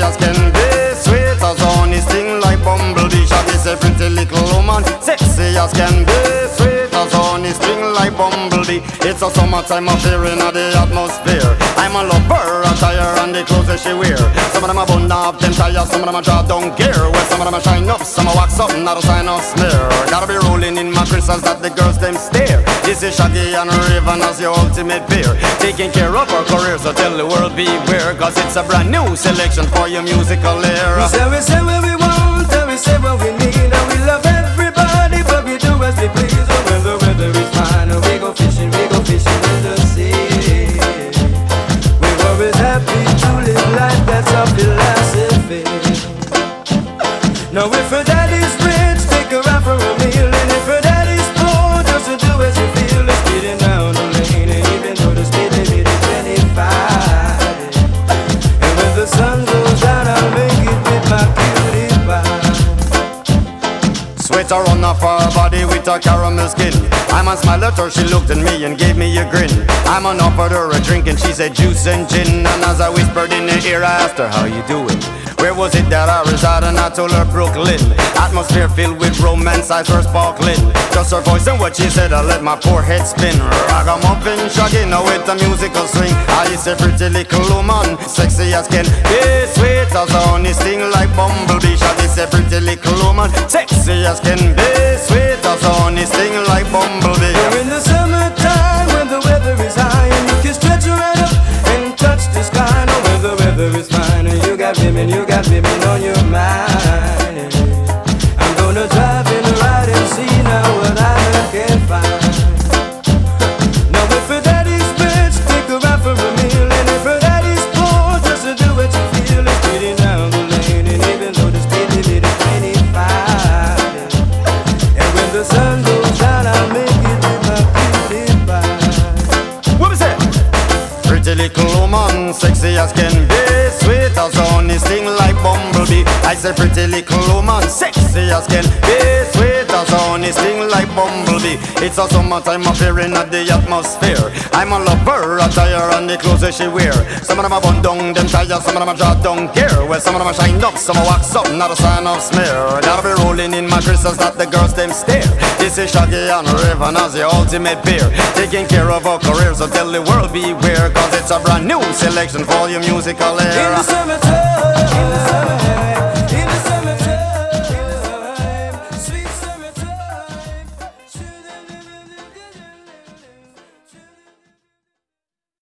as can be, sweet as honey, sting like bumblebee. Shawty's a pretty little woman, sexy as can be, sweet as honey, sting like bumblebee. It's a summertime affair in the atmosphere. I'm a lover, attire and the clothes that she wear. Some of them are bun up, them tires, some of them are draw down gear. Well, some of them are shine up, some are wax up, not a sign of smear. Gotta be rolling in my crystals that the girls them stare. This is Shaggy and Raven as your ultimate pair, taking care of our career, so tell the world beware, cause it's a brand new selection for your musical era. We say what we want, and we say what we need, and we love everybody, but we do as we please. And when the weather is fine, we go fishing in the sea. We're always happy to live life, that's our philosophy. Now if her daddy's rich, take her out for a meal, and if her daddy's poor, just to do as you feel. It's speeding down the lane, and even though the speed limit is 25, and when the sun goes down, I'll make it with my cutie pie. Sweater on off her body with her caramel skin. I'm a smile at her, she looked at me and gave me a grin. I'm on offered her a drink and she said juice and gin. And as I whispered in her ear, I asked her, how you doing? Where was it that I resided? And I told her Brooklyn. Atmosphere filled with romance, eyes were sparkling. Just her voice and what she said, I let my poor head spin. Ragamuffin, Shaggy, now with a musical swing. I is a pretty little woman, sexy as can be, sweet as honey, sting like bumblebee. Shaggy's a pretty little woman, sexy as can be, sweet as honey, sting like bumblebee. You're in the summertime when the weather is high, and you can stretch right up and touch the sky. Now when the weather is fine, and you got women on your mind. I'm gonna drive in the ride and see now what I can find. Now if her daddy's rich, take her out for a meal, and if her daddy's poor, just to do what you feel. It's speeding down the lane, and even though the speed limit is 25, and when the sun goes down, I'll make it with my cutie pie. What was that? Pretty little woman, sexy as can be, sweet as honey, sting like bumblebee. I say pretty little woman, sexy as can be, sweet as honey, sting like bumblebee. It's a summertime affair in the atmosphere. I'm a lover, attire and the clothes that she wear. Some of them are bun down, them tires, some of them are draw down gear. Well, some of them are shine up, some are wax up, not a sign of smear. Gotta be rolling in my crystals that the girls them stare. This is Shaggy and Raven as the ultimate pair, taking care of our career, so tell the world beware, cause it's a brand new selection for your musical era. In the summertime